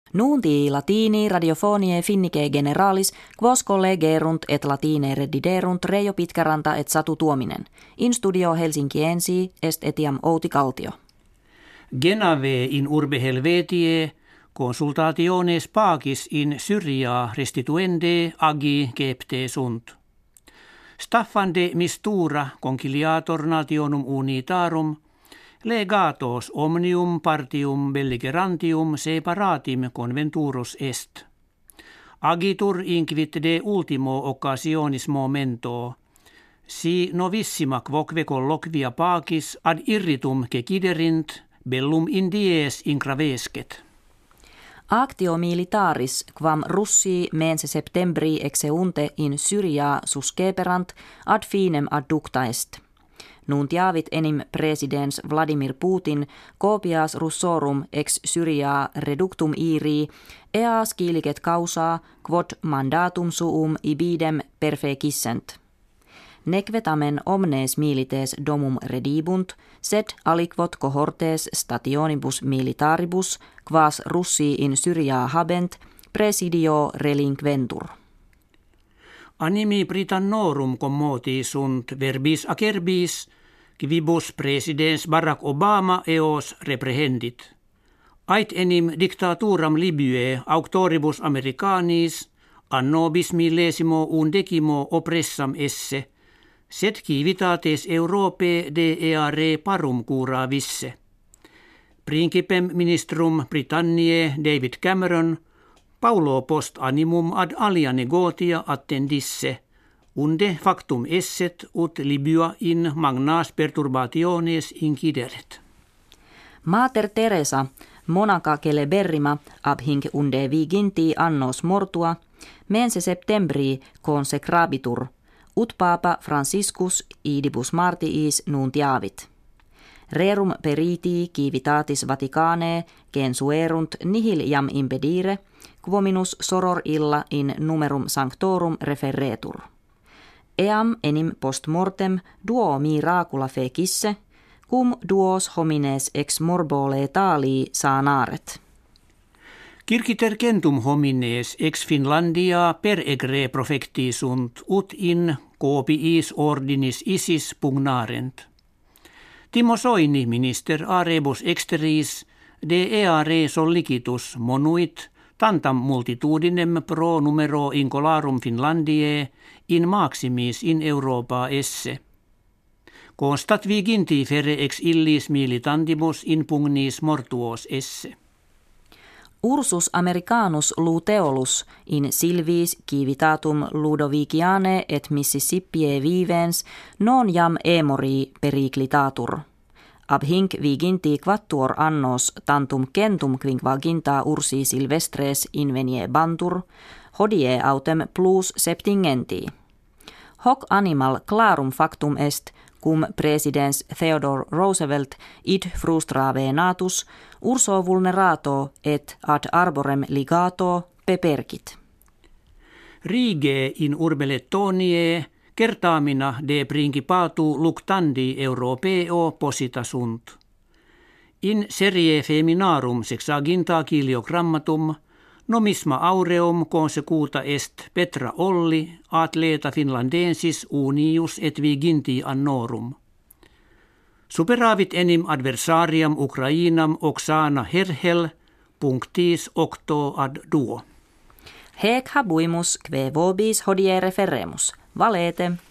Nuntii latini radiofonie finnike generalis, quos collegerunt et latine rediderunt Reijo Pitkäranta et Satu Tuominen. In studio Helsinkiensi est etiam Outi Kaltio. Genave in urbe Helvetiae consultationes pacis in Syria restituende agi cepte sunt. Staffan de mistura conciliator nationum unitarum legatos omnium partium belligerantium separatim conventurus est. Agitur inquit de ultimo occasionis momento, si novissima quoque colloquia pacis ad irritum queciderint bellum in dies incravescet. Actio militaris quam Russii mense septembri exeunte in Syria susceperant ad finem adducta est. Nuntiavit enim presidens Vladimir Putin copias Russorum ex Syria reductum irii ea scilicet causa quod mandatum suum ibidem perfecissent. Neque tamen omnes milites domum redibunt, sed aliquot cohortes stationibus militaribus, quas Russii in Syria habent, presidio relinquentur. Animi Britannorum commoti sunt verbis acerbis, quibus presidens Barack Obama eos reprehendit. Ait enim dictaturam Libyae auctoribus Americanis anno bis millesimo undecimo oppressam esse, sed civitates Europae de eare parum cura visse. Principem ministrum Britanniae David Cameron Paulo post animum ad alia negotia attendisse, unde factum esset ut Libya in magnas perturbationes incideret. Mater Teresa, monaca celeberrima ab hinc unde viginti annos mortua, mense septembri consecrabitur, ut Papa Franciscus idibus martiis nuntiavit. Rerum periti civitatis Vaticanae censuerunt nihil jam impedire, quominus soror illa in numerum sanctorum referretur. Eam enim post mortem duo miracula fecisse, cum duos homines ex morbo letalii sanaret. Circiter centum homines ex Finlandia per egre profecti sunt, ut in copiis ordinis isis pugnarent. Timo Soini minister a rebus exteris de eare sollicitus monuit tantam multitudinem pro numero incolarum Finlandiae in maximis in Europa esse. Constat viginti fere ex illis militantibus in pugnis mortuos esse. Ursus Americanus luteolus in Silvis civitatum Ludovicianae et Mississippiae vivens non jam emori periclitatur. Ab hinc viginti quattuor annos tantum centum quinquaginta ursi silvestres invenie bantur, hodie autem plus septingenti. Hoc animal clarum factum est, cum presidens Theodore Roosevelt id frustrave natus, urso vulnerato et ad arborem ligato pepercit. Rige in urbe Lettoniae certamina de principatu luctandi Europeo posita sunt. In serie feminarum sexaginta kiliogrammatum nomisma aureum consecuta est Petra Olli atleta finlandensis unius et viginti annorum. Superavit enim adversariam Ukrainam Oksana Herhel punctis octo ad duo. Hec habuimus, kve vobis hodie referemus. Valete.